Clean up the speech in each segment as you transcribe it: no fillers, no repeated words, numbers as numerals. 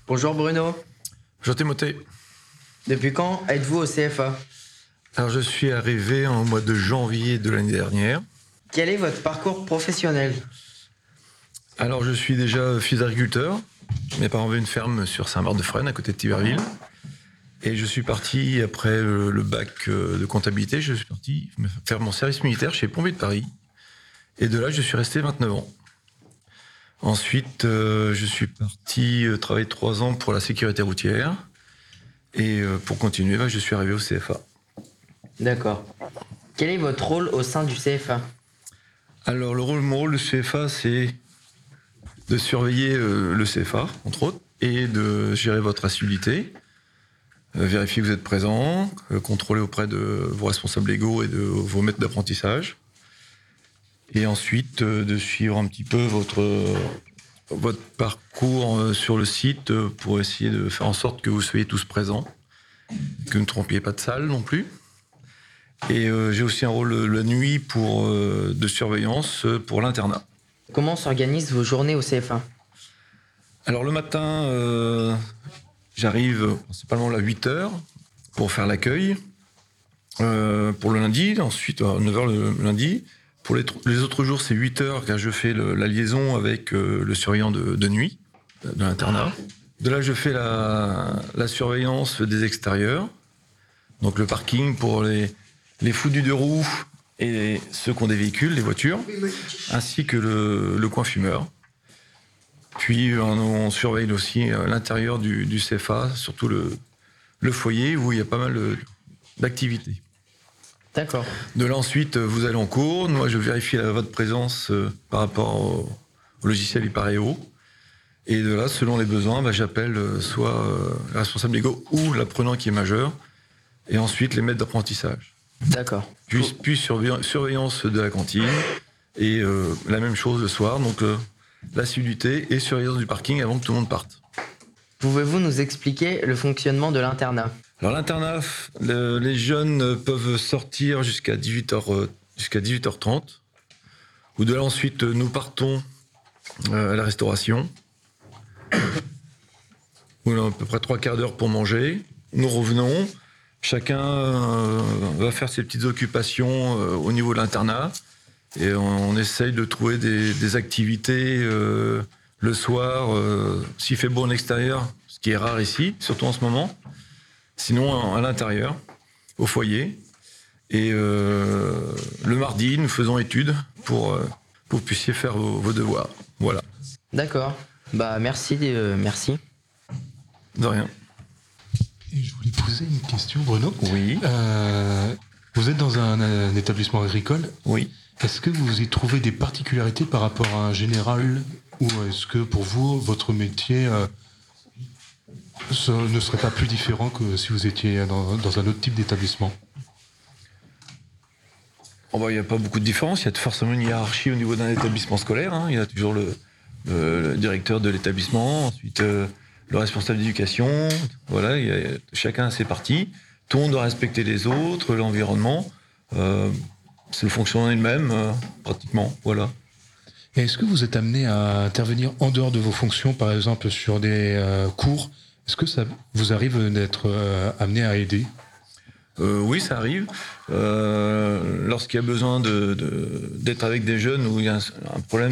Bonjour Bruno. Bonjour Timothée. Depuis quand êtes-vous au CFA? Alors je suis arrivé en mois de janvier de l'année dernière. Quel est votre parcours professionnel? Alors je suis déjà fils d'agriculteur. Mes parents avaient une ferme sur Saint-Marc-de-Fresnes, à côté de Thiberville. Et je suis parti, après le bac de comptabilité, je suis parti faire mon service militaire chez Plombiers de Paris. Et de là, je suis resté 29 ans. Ensuite, je suis parti travailler 3 ans pour la sécurité routière. Et pour continuer, je suis arrivé au CFA. D'accord. Quel est votre rôle au sein du CFA? Alors, mon rôle de CFA, c'est de surveiller le CFA, entre autres, et de gérer votre assiduité, vérifier que vous êtes présent, contrôler auprès de vos responsables légaux et de vos maîtres d'apprentissage. Et ensuite, de suivre un petit peu votre parcours sur le site pour essayer de faire en sorte que vous soyez tous présents, que vous ne trompiez pas de salle non plus. Et j'ai aussi un rôle la nuit de surveillance pour l'internat. Comment s'organisent vos journées au CFA? Alors le matin, j'arrive principalement à 8h pour faire l'accueil pour le lundi, ensuite à 9h le lundi. Pour les autres jours, c'est 8h car je fais la liaison avec le surveillant de nuit de l'internat. De là, je fais la surveillance des extérieurs, donc le parking pour les fous du deux roues et ceux qui ont des véhicules, les voitures, ainsi que le coin fumeur. Puis on surveille aussi l'intérieur du CFA, surtout le foyer où il y a pas mal d'activités. D'accord. De là ensuite, vous allez en cours. Moi, je vérifie votre présence par rapport au logiciel Ipareo. Et de là, selon les besoins, j'appelle soit le responsable légaux ou l'apprenant qui est majeur, et ensuite les maîtres d'apprentissage. D'accord. Puis surveillance de la cantine, et la même chose le soir, donc l'assiduité et surveillance du parking avant que tout le monde parte. Pouvez-vous nous expliquer le fonctionnement de l'internat? Alors l'internat, les jeunes peuvent sortir jusqu'à 18h30, ou de là ensuite nous partons à la restauration, où on a à peu près 3/4 d'heure pour manger. Nous revenons, chacun va faire ses petites occupations au niveau de l'internat, et on essaye de trouver des activités le soir, s'il fait beau en extérieur, ce qui est rare ici, surtout en ce moment. Sinon, à l'intérieur, au foyer. Et le mardi, nous faisons études pour que vous puissiez faire vos devoirs. Voilà. D'accord. Merci. De rien. Et je voulais poser une question, Bruno. Oui. Vous êtes dans un établissement agricole. Oui. Est-ce que vous y trouvez des particularités par rapport à un général, ou est-ce que pour vous, votre métier ne serait pas plus différent que si vous étiez dans un autre type d'établissement? Il n'y a pas beaucoup de différence. Il y a forcément une hiérarchie au niveau d'un établissement scolaire. Il y a toujours le directeur de l'établissement, ensuite le responsable d'éducation. Voilà, chacun a ses parties. Tout le monde doit respecter les autres, l'environnement. C'est le fonctionnement lui-même, pratiquement. Voilà. Et est-ce que vous êtes amené à intervenir en dehors de vos fonctions, par exemple sur des cours? Est-ce que ça vous arrive d'être amené à aider? Oui, ça arrive. Lorsqu'il y a besoin d'être avec des jeunes où il y a un problème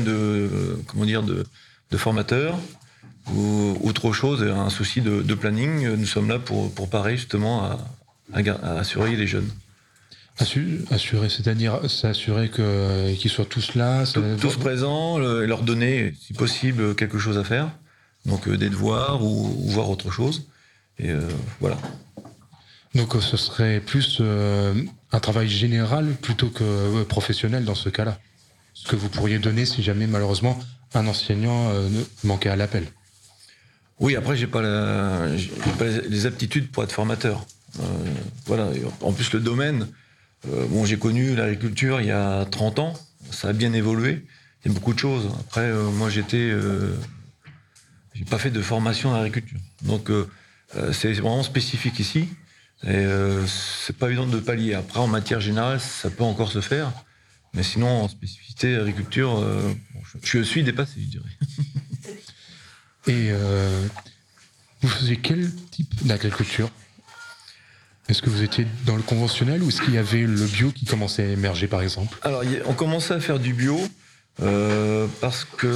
de formateur ou autre chose, un souci de planning, nous sommes là pour parer justement à surveiller les jeunes. Assurer, c'est-à-dire s'assurer qu'ils soient tous là, tous présents, et leur donner, si possible, quelque chose à faire. Donc des devoirs ou voir autre chose. Et voilà. Donc ce serait plus un travail général plutôt que professionnel dans ce cas-là. Ce que vous pourriez donner si jamais malheureusement un enseignant manquait à l'appel. Oui, après j'ai pas les aptitudes pour être formateur. Voilà. Et en plus le domaine, j'ai connu l'agriculture il y a 30 ans, ça a bien évolué. Il y a beaucoup de choses. Après moi j'ai pas fait de formation en agriculture. Donc c'est vraiment spécifique ici. Et c'est pas évident de pallier. Après, en matière générale, ça peut encore se faire. Mais sinon, en spécificité agriculture, je suis dépassé, je dirais. Et Vous faisiez quel type d'agriculture ? Est-ce que vous étiez dans le conventionnel ou est-ce qu'il y avait le bio qui commençait à émerger, par exemple ? Alors, on commençait à faire du bio parce que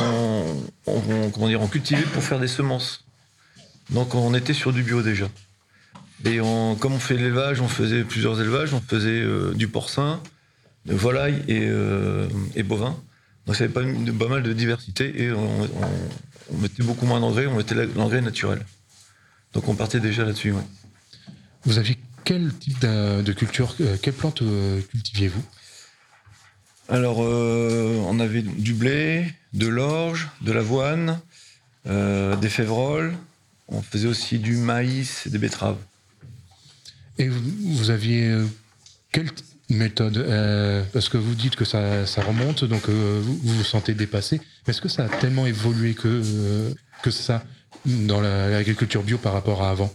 on cultivait pour faire des semences. Donc, on était sur du bio déjà. Et comme on fait l'élevage, on faisait plusieurs élevages. On faisait du porcin, de volaille et bovin. Donc, ça avait pas mal de diversité et on mettait beaucoup moins d'engrais. On mettait l'engrais naturel. Donc, on partait déjà là-dessus, ouais. Vous aviez quel type de culture, quelle plante cultiviez-vous ? Alors, on avait du blé, de l'orge, de l'avoine, des févroles. On faisait aussi du maïs et des betteraves. Et vous aviez quelle méthode ? Parce que vous dites que ça remonte, donc vous vous sentez dépassé. Est-ce que ça a tellement évolué que ça dans l'agriculture bio par rapport à avant ?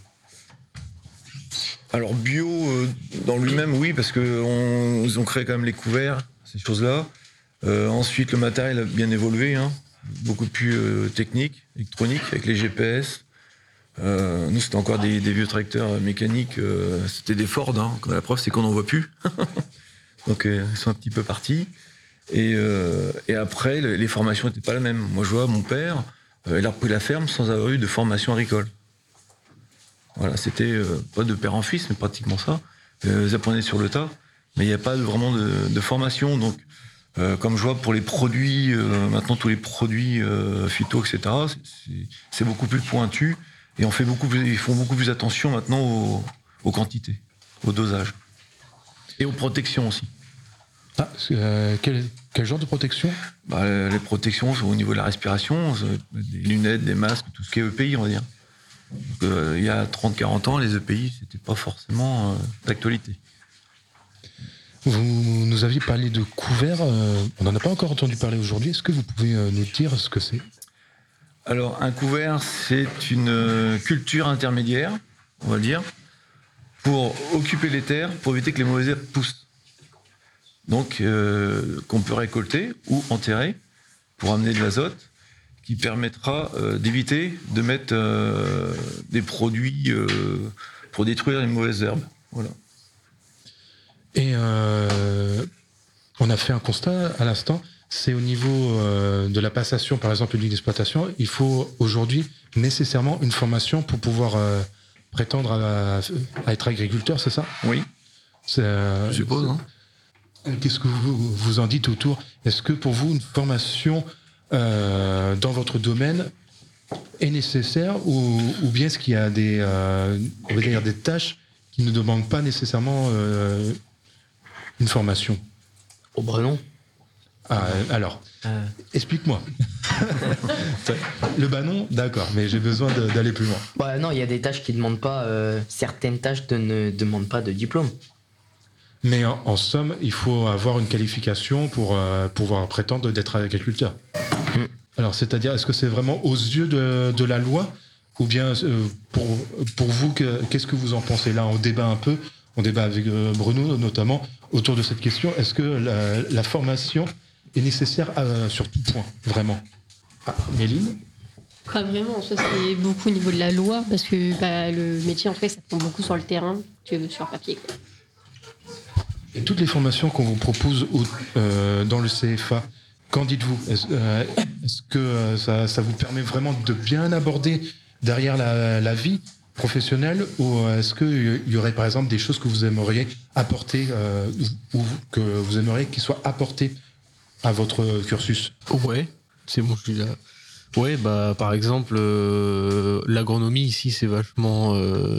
Alors bio, dans lui-même, oui, parce qu'ils ont créé quand même les couverts, ces choses-là. Ensuite, le matériel a bien évolué, hein, beaucoup plus technique, électronique, avec les GPS. Nous, c'était encore des vieux tracteurs mécaniques, c'était des Ford. Hein. La preuve, c'est qu'on n'en voit plus. Donc, ils sont un petit peu partis. Et après, les formations n'étaient pas les mêmes. Moi, je vois mon père, il a repris la ferme sans avoir eu de formation agricole. Voilà, c'était pas de père en fils, mais pratiquement ça. Ils apprenaient sur le tas, mais il n'y a pas vraiment de formation. Donc, comme je vois pour les produits, maintenant tous les produits phyto, etc., c'est beaucoup plus pointu et ils font beaucoup plus attention maintenant aux quantités, au dosage et aux protections aussi. Ah, quel genre de protection ? Les protections au niveau de la respiration, des lunettes, des masques, tout ce qui est EPI, on va dire. Donc, il y a 30-40 ans, les EPI, c'était pas forcément d'actualité. Vous nous aviez parlé de couverts, on n'en a pas encore entendu parler aujourd'hui. Est-ce que vous pouvez nous dire ce que c'est ? Alors, un couvert, c'est une culture intermédiaire, on va dire, pour occuper les terres, pour éviter que les mauvaises herbes poussent. Donc, qu'on peut récolter ou enterrer pour amener de l'azote, qui permettra d'éviter de mettre des produits pour détruire les mauvaises herbes. Voilà. Et on a fait un constat à l'instant, c'est au niveau de la passation, par exemple, d'une exploitation, il faut aujourd'hui nécessairement une formation pour pouvoir prétendre à être agriculteur, c'est ça ? Oui, je suppose. Hein. Qu'est-ce que vous en dites autour ? Est-ce que pour vous, une formation dans votre domaine est nécessaire ou bien est-ce qu'il y a on va dire des tâches qui ne demandent pas nécessairement une formation ? Oh bah non. Alors, explique-moi. Le non, d'accord, mais j'ai besoin d'aller plus loin. Bah non, il y a des tâches qui demandent pas, certaines tâches ne demandent pas de diplôme. Mais en somme, il faut avoir une qualification pour pouvoir prétendre d'être agriculteur. Alors, c'est-à-dire, est-ce que c'est vraiment aux yeux de la loi ? Ou bien, pour vous, qu'est-ce que vous en pensez ? Là, on débat un peu, on débat avec Bruno notamment, autour de cette question. Est-ce que la formation est nécessaire sur tout point, vraiment ? Méline ? Pas vraiment, ça c'est beaucoup au niveau de la loi, parce que le métier en fait, ça prend beaucoup sur le terrain que sur papier, quoi. Et toutes les formations qu'on vous propose dans le CFA, qu'en dites-vous ? Est-ce que ça vous permet vraiment de bien aborder derrière la vie professionnelle, ou est-ce qu'il y aurait par exemple des choses que vous aimeriez apporter ou que vous aimeriez qu'ils soient apportés à votre cursus ? Ouais, c'est bon, je suis là. Ouais, par exemple, l'agronomie ici, c'est vachement...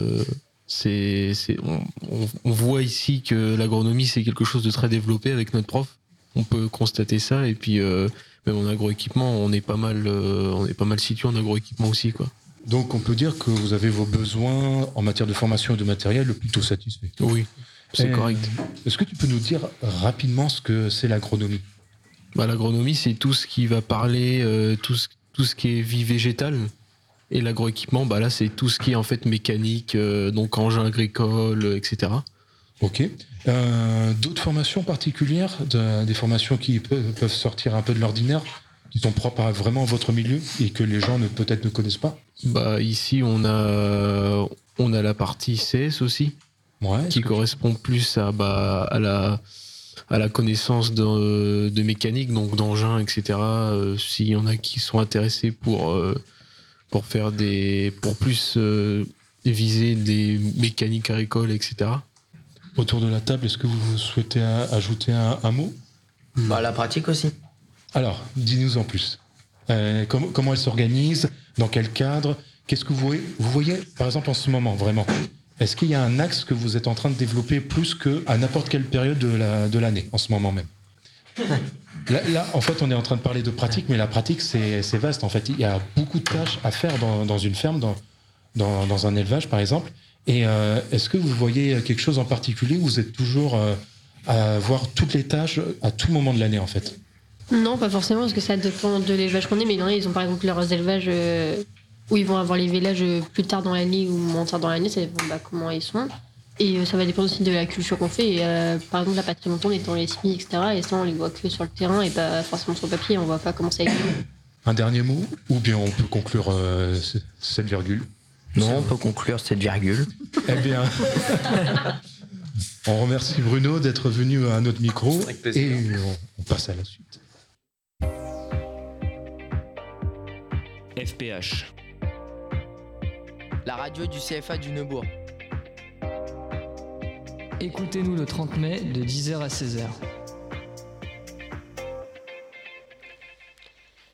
on voit ici que l'agronomie, c'est quelque chose de très développé avec notre prof. On peut constater ça, et puis même en agroéquipement, on est pas mal situé en agroéquipement aussi, quoi. Donc on peut dire que vous avez vos besoins en matière de formation et de matériel plutôt satisfaits. Oui, c'est correct. Est-ce que tu peux nous dire rapidement ce que c'est l'agronomie ? L'agronomie, c'est tout ce qui va parler, tout ce qui est vie végétale. Et l'agroéquipement, là, c'est tout ce qui est en fait mécanique, donc engins agricoles, etc. Ok. D'autres formations particulières, des formations qui peuvent sortir un peu de l'ordinaire ? qui sont propres à vraiment votre milieu et que les gens peut-être ne connaissent pas? Bah, ici, on a la partie CS aussi, Ouais, qui correspond plus à la connaissance de mécanique, donc d'engins, etc. S'il y en a qui sont intéressés pour plus viser des mécaniques agricoles, etc. autour de la table, est-ce que vous souhaitez ajouter un mot? Bah, la pratique aussi. Alors, dis-nous en plus. Comment elle s'organise? Dans quel cadre? Qu'est-ce que vous voyez, par exemple, en ce moment, vraiment? Est-ce qu'il y a un axe que vous êtes en train de développer plus qu'à n'importe quelle période de l'année, en ce moment même? Là, en fait, on est en train de parler de pratique, mais la pratique, c'est vaste. En fait, il y a beaucoup de tâches à faire dans une ferme, dans un élevage, par exemple. Et est-ce que vous voyez quelque chose en particulier où vous êtes toujours à voir toutes les tâches à tout moment de l'année, en fait? Non, pas forcément, parce que ça dépend de l'élevage qu'on est, mais il y en a, ils ont par exemple leurs élevages où ils vont avoir les vélages plus tard dans l'année ou moins tard dans l'année, ça dépend comment ils sont. Et ça va dépendre aussi de la culture qu'on fait. Et, par exemple, là, pas très longtemps, on est dans les semis, etc. Et ça, on les voit que sur le terrain et pas forcément sur le papier, on voit pas comment ça évolue. Un dernier mot? Ou bien on peut conclure cette virgule? Non, on peut conclure cette virgule. Eh bien, on remercie Bruno d'être venu à notre micro. Avec plaisir. Et on passe à la suite. FPH. La radio du CFA du Neubourg. Écoutez-nous le 30 mai de 10h à 16h.